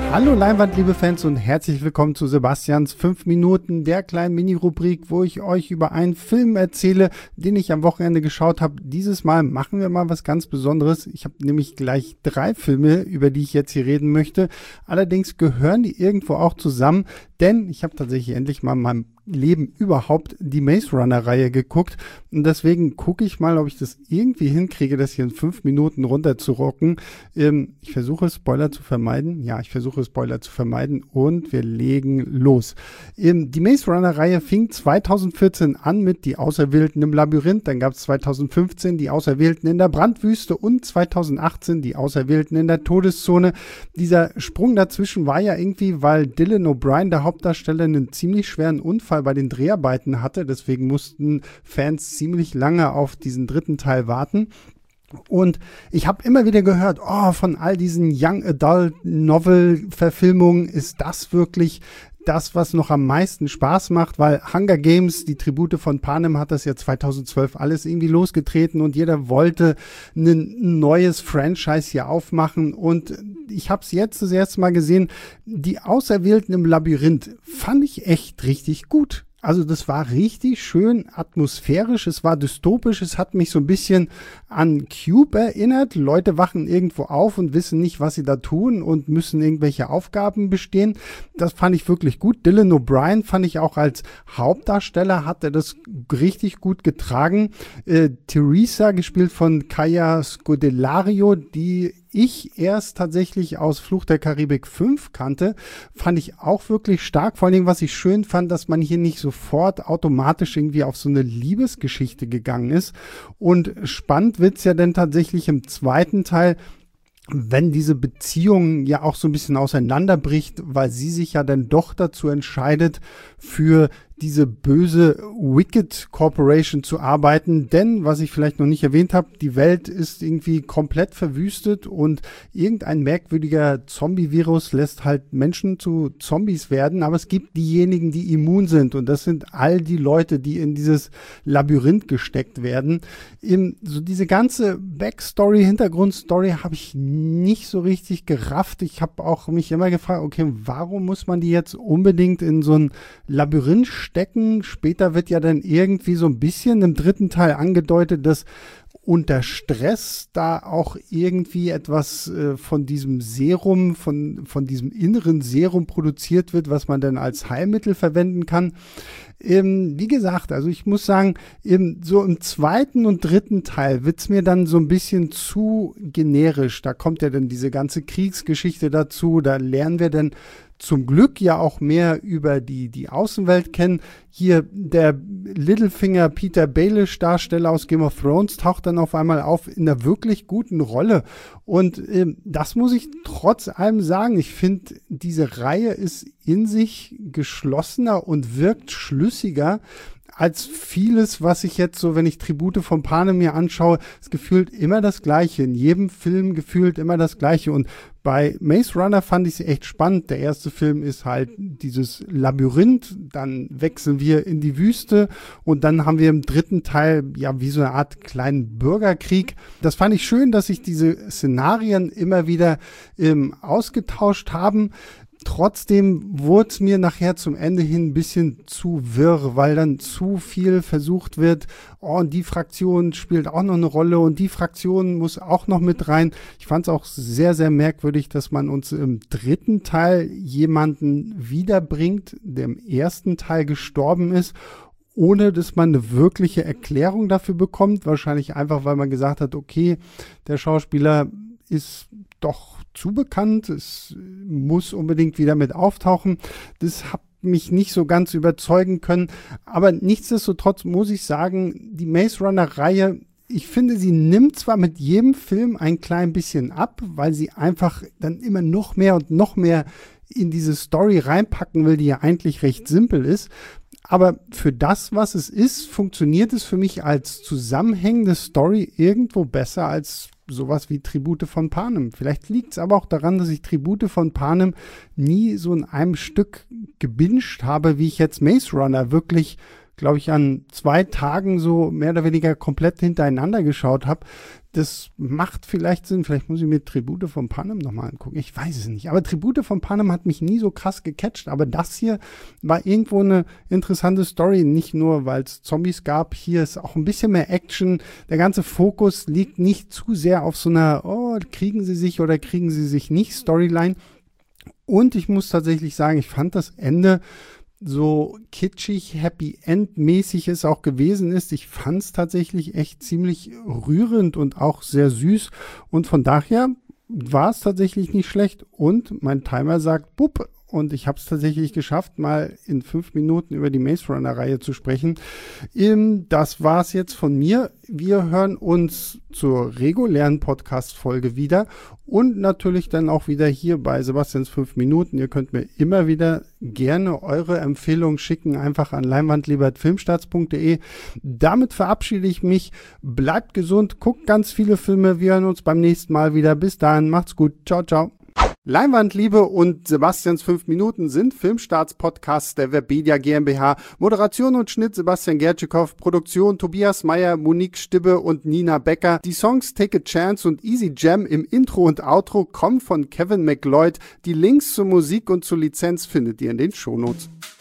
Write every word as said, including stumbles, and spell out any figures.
Hallo Leinwand, liebe Fans, und herzlich willkommen zu Sebastians fünf Minuten, der kleinen Mini-Rubrik, wo ich euch über einen Film erzähle, den ich am Wochenende geschaut habe. Dieses Mal machen wir mal was ganz Besonderes. Ich habe nämlich gleich drei Filme, über die ich jetzt hier reden möchte. Allerdings gehören die irgendwo auch zusammen, denn ich habe tatsächlich endlich mal in meinem Leben überhaupt die Maze Runner-Reihe geguckt. Und deswegen gucke ich mal, ob ich das irgendwie hinkriege, das hier in fünf Minuten runterzurocken. Ähm, ich versuche Spoiler zu vermeiden. Ja, ich versuche Spoiler zu vermeiden und wir legen los. Ähm, die Maze Runner-Reihe fing zweitausendvierzehn an mit Die Auserwählten im Labyrinth. Dann gab es zweitausendfünfzehn Die Auserwählten in der Brandwüste und zweitausendachtzehn Die Auserwählten in der Todeszone. Dieser Sprung dazwischen war ja irgendwie, weil Dylan O'Brien, der Hauptdarsteller, einen ziemlich schweren Unfall bei den Dreharbeiten hatte. Deswegen mussten Fans ziemlich lange auf diesen dritten Teil warten. Und ich habe immer wieder gehört, oh, von all diesen Young Adult Novel Verfilmungen ist das wirklich das, was noch am meisten Spaß macht, weil Hunger Games, die Tribute von Panem, hat das ja zweitausendzwölf alles irgendwie losgetreten und jeder wollte ein neues Franchise hier aufmachen. Und ich habe es jetzt das erste Mal gesehen, Die Auserwählten im Labyrinth fand ich echt richtig gut. Also das war richtig schön atmosphärisch, es war dystopisch, es hat mich so ein bisschen an Cube erinnert. Leute wachen irgendwo auf und wissen nicht, was sie da tun und müssen irgendwelche Aufgaben bestehen. Das fand ich wirklich gut. Dylan O'Brien fand ich auch als Hauptdarsteller, hat er das richtig gut getragen. Äh, Teresa, gespielt von Kaya Scodelario, die ich erst tatsächlich aus Fluch der Karibik fünf kannte, fand ich auch wirklich stark. Vor allen Dingen, was ich schön fand, dass man hier nicht sofort automatisch irgendwie auf so eine Liebesgeschichte gegangen ist. Und spannend wird's ja dann tatsächlich im zweiten Teil, wenn diese Beziehung ja auch so ein bisschen auseinanderbricht, weil sie sich ja dann doch dazu entscheidet, für diese böse Wicked Corporation zu arbeiten. Denn, was ich vielleicht noch nicht erwähnt habe, die Welt ist irgendwie komplett verwüstet und irgendein merkwürdiger Zombie-Virus lässt halt Menschen zu Zombies werden. Aber es gibt diejenigen, die immun sind. Und das sind all die Leute, die in dieses Labyrinth gesteckt werden. Im, so diese ganze Backstory, Hintergrundstory habe ich nicht so richtig gerafft. Ich habe auch mich immer gefragt, okay, warum muss man die jetzt unbedingt in so ein Labyrinth stecken? Später wird ja dann irgendwie so ein bisschen im dritten Teil angedeutet, dass unter Stress da auch irgendwie etwas äh, von diesem Serum, von, von diesem inneren Serum produziert wird, was man dann als Heilmittel verwenden kann. Ähm, wie gesagt, also ich muss sagen, im, so im zweiten und dritten Teil wird's mir dann so ein bisschen zu generisch. Da kommt ja dann diese ganze Kriegsgeschichte dazu, da lernen wir dann zum Glück ja auch mehr über die, die Außenwelt kennen. Hier der Littlefinger Peter Baelish Darsteller aus Game of Thrones taucht dann auf einmal auf in einer wirklich guten Rolle. Und äh, das muss ich trotz allem sagen. Ich finde, diese Reihe ist in sich geschlossener und wirkt schlüssiger als vieles, was ich jetzt so, wenn ich Tribute von Panem mir anschaue, ist gefühlt immer das Gleiche. In jedem Film gefühlt immer das Gleiche. Und bei Maze Runner fand ich es echt spannend. Der erste Film ist halt dieses Labyrinth, dann wechseln wir in die Wüste und dann haben wir im dritten Teil ja wie so eine Art kleinen Bürgerkrieg. Das fand ich schön, dass sich diese Szenarien immer wieder ähm, ausgetauscht haben. Trotzdem wurde es mir nachher zum Ende hin ein bisschen zu wirr, weil dann zu viel versucht wird, oh, und die Fraktion spielt auch noch eine Rolle und die Fraktion muss auch noch mit rein. Ich fand es auch sehr, sehr merkwürdig, dass man uns im dritten Teil jemanden wiederbringt, der im ersten Teil gestorben ist, ohne dass man eine wirkliche Erklärung dafür bekommt. Wahrscheinlich einfach, weil man gesagt hat, okay, der Schauspieler ist doch zu bekannt, es muss unbedingt wieder mit auftauchen. Das hat mich nicht so ganz überzeugen können, aber nichtsdestotrotz muss ich sagen, die Maze Runner Reihe, ich finde, sie nimmt zwar mit jedem Film ein klein bisschen ab, weil sie einfach dann immer noch mehr und noch mehr in diese Story reinpacken will, die ja eigentlich recht simpel ist. Aber für das, was es ist, funktioniert es für mich als zusammenhängende Story irgendwo besser als sowas wie Tribute von Panem. Vielleicht liegt es aber auch daran, dass ich Tribute von Panem nie so in einem Stück gebinged habe, wie ich jetzt Maze Runner wirklich glaube ich, an zwei Tagen so mehr oder weniger komplett hintereinander geschaut habe. Das macht vielleicht Sinn. Vielleicht muss ich mir Tribute von Panem nochmal angucken. Ich weiß es nicht. Aber Tribute von Panem hat mich nie so krass gecatcht. Aber das hier war irgendwo eine interessante Story. Nicht nur, weil es Zombies gab. Hier ist auch ein bisschen mehr Action. Der ganze Fokus liegt nicht zu sehr auf so einer, oh, kriegen sie sich oder kriegen sie sich nicht Storyline. Und ich muss tatsächlich sagen, ich fand das Ende so kitschig, Happy End mäßig es auch gewesen ist. Ich fand es tatsächlich echt ziemlich rührend und auch sehr süß. Und von daher war es tatsächlich nicht schlecht. Und mein Timer sagt, bupp. Und ich habe es tatsächlich geschafft, mal in fünf Minuten über die Maze Runner-Reihe zu sprechen. Das war es jetzt von mir. Wir hören uns zur regulären Podcast-Folge wieder und natürlich dann auch wieder hier bei Sebastians fünf Minuten. Ihr könnt mir immer wieder gerne eure Empfehlungen schicken, einfach an leinwandliebe at filmstarts punkt de. Damit verabschiede ich mich. Bleibt gesund, guckt ganz viele Filme. Wir hören uns beim nächsten Mal wieder. Bis dahin, macht's gut. Ciao, ciao. Leinwandliebe und Sebastians fünf Minuten sind Filmstarts-Podcasts der Webedia GmbH. Moderation und Schnitt Sebastian Gertschikow, Produktion Tobias Meyer, Monique Stibbe und Nina Becker. Die Songs Take a Chance und Easy Jam im Intro und Outro kommen von Kevin MacLeod. Die Links zur Musik und zur Lizenz findet ihr in den Shownotes.